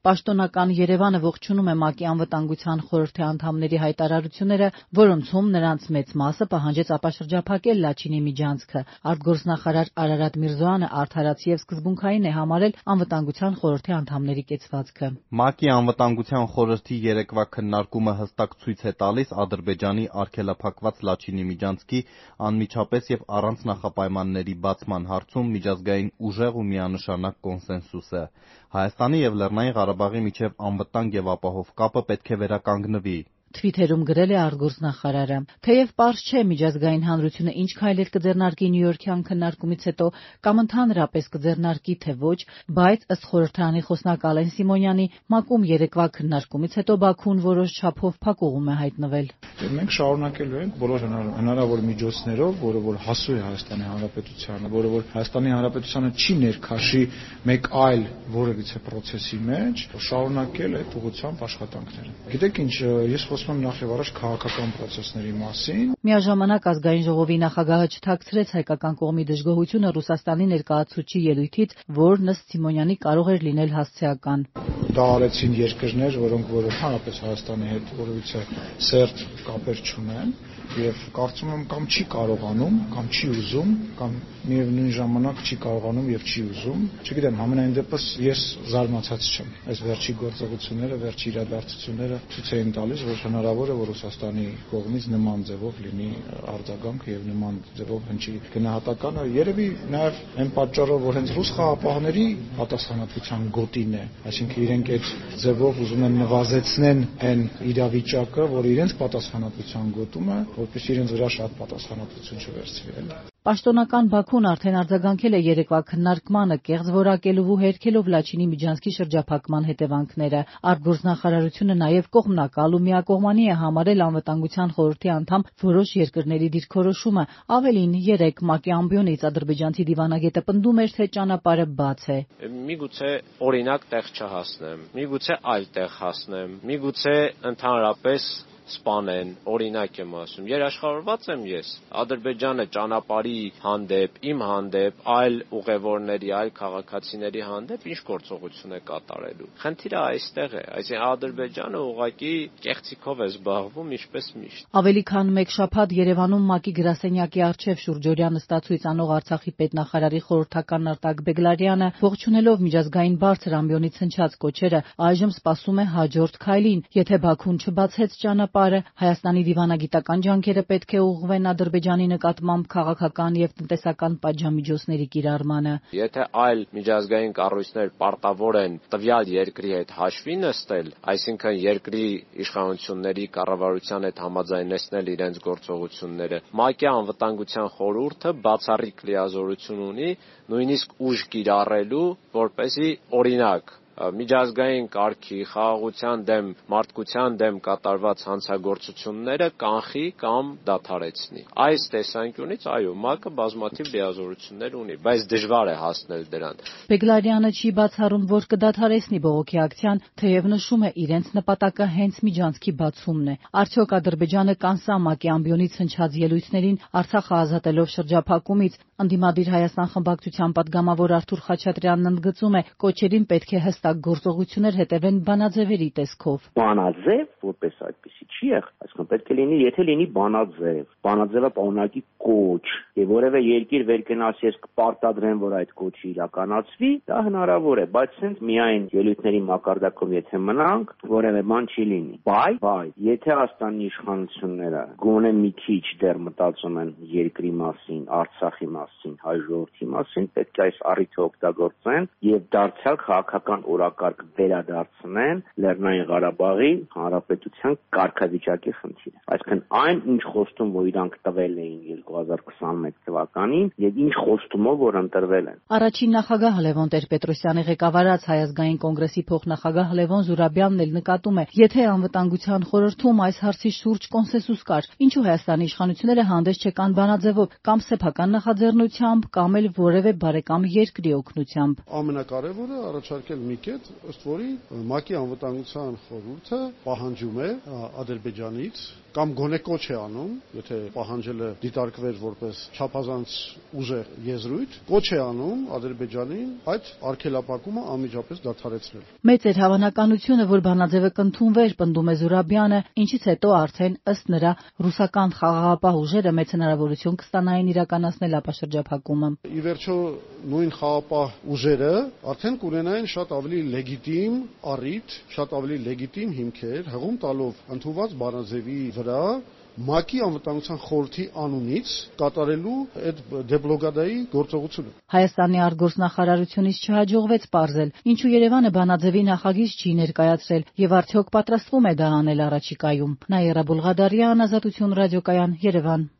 Պաշտոնական Երևանը ողջունում է ՄԱԿ-ի անվտանգության խորհրդի անդամների հայտարարությունները, որոնցում նրանց մեծ մասը պահանջեց ապաշրջափակել Լաչինի միջանցքը։ Արտգործնախարար Արարատ Միրզոյանը արդարացի եւ սկզբունքային է համարել անվտանգության խորհրդի անդամների կեցվածքը։ ՄԱԿ-ի անվտանգության խորհրդի երեկվա քննարկումը հստակ ցույց է տալիս Ադրբեջանի արգելափակված Լաչինի միջանցքի անմիջապես եւ առանց նախապայմանների բացման հարցում միջազգային ուժեղ ու միանշանակ կոնսենսուսը։ Հայաստանի եւ Լեռնային Ղարաբաղի միջեւ անվտանգ եւ ապահով կապը պետք է վերականգնվի։ Թվիթերում գրել է արտգործնախարարը։ Թեև պարզ չէ միջազգային հանրությունը ինչ քայլեր կձեռնարկի նյույորքյան քննարկումից հետո կամ ընդհանրապես կձեռնարկի թե ոչ, բայց ըստ խորհրդարանի խոսնակ Ալեն Սիմոնյանի, ՄԱԿ-ում երեկվա քննարկումից հետո Բաքուն որոշ չափով փակուղում է հայտնվել։ Մենք շարունակելու ենք բոլոր հնարավոր միջոցներով, որը որ հասու է Հայաստանի Հանրապետությանը, որը որ Հայաստանի Հանրապետությանը չի ներքաշի մեկ այլ որևիցե process-ի մեջ, շարունակել այդ ուղղությամբ աշխատանքները։ Գիտեք ինչ, ես խոսում եմ նախ եւ առաջ քաղաքական process-ների մասին։ Միաժամանակ ազգային ժողովի նախագահը չթաքցրեց հայկական կողմի դժգոհությունը Ռուսաստանի ներկայացուցիչի ելույթից, որն ըստ Սիմոնյանի կարող էր լինել հասցեական։ Դա արեցին երկրներ, որոնք ընդհանրապես Հայաստանի հետ որևիցե սերտ կապեր չունեն եւ կարծում եմ կամ չի կարողանում, կամ չի ուզում, կամ միևնույն ժամանակ չի կարողանում եւ չի ուզում։ Չգիտեմ, համենայն դեպս ես զարմացած չեմ։ Այս վերջի գործողությունները, վերջի իրադարձությունները ցույց են տալիս, որ հնարավոր է, որ Ռուսաստանի կողմից նման ձևով լինի արձագանք եւ նման ձևով հնչի գնահատականը։ Երևի նաեւ այն պատճառով, որ հենց ռուս խաղապահների պատասխանատվության գոտին է, այսինքն իրենք այդ ձևով ուզում են նվազեցնեն այն իրավիճակը, որ իրենց պատասխանատվության գոտում է, որպես իրենց վրա շատ պատասխանատվություն չվերցվի։ Պաշտոնական Բաքուն արդեն արձագանքել է երեկվա քննարկմանը, կեղծ որակելով ու հերքելով Լաչինի միջանցքի շրջափակման հետևանքները։ Արտգործնախարարությունը նաև կողմնակալ ու միակողմանի է համարել անվտանգության խորհրդի անդամ որոշ երկրների դիրքորոշումը։ Ավելին, երեկ ՄԱԿ-ի ամբիոնից ադրբեջանցի դիվանագետը պնդում էր, թե ճանապարհը բաց է։ Միգուցե օրինակ տեղ չհասնեմ, միգուցե այլ տեղ հասնեմ, միգուցե ընդհանրապես սպանեն, օրինակ եմ ասում, երաշխավորված եմ ես, Ադրբեջանը ճանապարհի հանդեպ, իմ հանդեպ, այլ ուղևորների, այլ քաղաքացիների հանդեպ ինչ գործողություն է կատարելու։ Խնդիրը այստեղ է, այսինքն Ադրբեջանը ուղղակի կեղծիքով է զբաղվում, ինչպես միշտ։ Ավելի քան մեկ շաբաթ Երևանում ՄԱԿ-ի գրասենյակի առջև շուրջօրյա նստածույց անող Արցախի պետնախարարի խորհրդական Արտակ Բեգլարյանը, ողջունելով միջազգային բարձր ամբիոնից հնչած կոչերը, այժմ սպասում է հաջորդ քայլին, եթե Բաքուն չբացեց ճանապարհը, Հայաստանի դիվանագիտական ջանքերը պետք է ուղղվեն Ադրբեջանի նկատմամբ քաղաքական եւ տնտեսական պատժամիջոցների կիրառմանը։ Եթե այլ միջազգային կառույցներ պարտավոր են տվյալ երկրի հետ հաշվի նստել, այսինքն երկրի իշխանությունների կառավարության հետ համաձայնեցնել իրենց գործողությունները, ՄԱԿ-ի անվտանգության խորհուրդը բացառիկ լիազորություն ունի նույնիսկ ուժ կիրառելու, որպեսզի օրինակ միջազգային կարգի, խաղաղության դեմ, մարդկության դեմ կատարված հանցագործությունները կանխի կամ դադարեցնի։ Այս տեսանկյունից, այո, ՄԱԿ-ը բազմաթիվ լիազորություններ ունի, բայց դժվար է հասնել դրան։ Բեգլարյանը չի բացառում, որ կդադարեցնի բողոքի ակցիան, թեև նշում է իրենց նպատակը հենց միջանցքի բացումն է։ Արդյոք Ադրբեջանը կանսա ՄԱԿ-ի ամբիոնից հնչած ելույթներին Արցախը ազատելով շրջափակումից։ Ընդդիմադիր Հայաստան խմբակցության պատգամավոր Արթուր Խաչատրյանն ընդգծում է, կոչերին պետք է հստակ գործողություններ հետևեն բանաձևերի տեսքով։ Բանաձև, որպես այդպեսի չի եղել, այսինքն պետք է լինի, եթե լինի բանաձև, բանաձևը պարունակի կոչ, եւ որևէ երկիր վերկենասի ես կպարտադրեն, որ այդ կոչը իրականացվի, դա հնարավոր է, բայց ցենց միայն ելույթների մակարդակում եթե մնանք, որևէ բան չի լինի։ Բայց եթե Հայաստանի իշխանությունները գոնե մի քիչ դեռ մտածում են երկրի մասին, Արցախի մասին, հայ ժողովրդի մասին, պետք է այս առիթը օգտագործեն եւ դարձյալ քաղաքական օրակարգ վերադարձնեն Լեռնային Ղարաբաղի Հանրապետության կարգավիճակի խնդիրը։ Այսինքն այն ինչ խոստում, որ իրանք տվել էին 2021 թվականին եւ ինչ խոստումով որ ընտրվել են։ Առաջին նախագահ Լևոն Տեր-Պետրոսյանի ղեկավարած Հայ ազգային կոնգրեսի փոխնախագահ Լևոն Զուրաբյանն էլ նկատում է, եթե անվտանգության խորհրդում այս հարցի շուրջ կոնսենսուս կար, ինչու Հայաստանի իշխանությունները հանդես չեկան բանաձևով կամ սեփական նախաձեռնություն բռնությամբ կամ էլ որևէ բարեկամ երկրի օգնությամբ։ Ամենակարևորը առաջարկել մի կետ, ըստ որի ՄԱԿ-ի անվտանգության խորհուրդը պահանջում է Ադրբեջանից կամ գոնե կոչ է անում, եթե պահանջելը դիտարկվեր որպես չափազանց ուժեղ եզրույթ, կոչ է անում Ադրբեջանին այդ արգելափակումը անմիջապես դադարեցնել։ Մեծ էր հավանականությունը, որ բանաձևը կընդունվեր, պնդում է Զուրաբյանը, ինչից հետո արդեն ըստ նրա ռուսական խաղաղապահ ուժերը մեծ հնարավորություն կստանային իրականացնել ապաշրջափակումը։ Ի վերջո նույն խաղաղապահ ուժերը արդեն կունենային շատ ավելի լեգիտիմ առիթ, շատ ավելի լեգիտիմ հիմքեր, հղում տալով ընդունված բանաձևի վրա ՄԱԿ-ի անվտանգության խորհրդի անունից կատարելու այդ դեբլոկադայի գործողությունը։ Հայաստանի արտգործնախարարությունից չհաջողվեց պարզել, ինչու Երևանը բանաձևի նախագիծ չի ներկայացրել եւ արդյոք պատրաստվում է դա անել առաջիկայում։ Նաիրա Բուլղադարյան, Ազատություն ռադիոկայան, Երևան։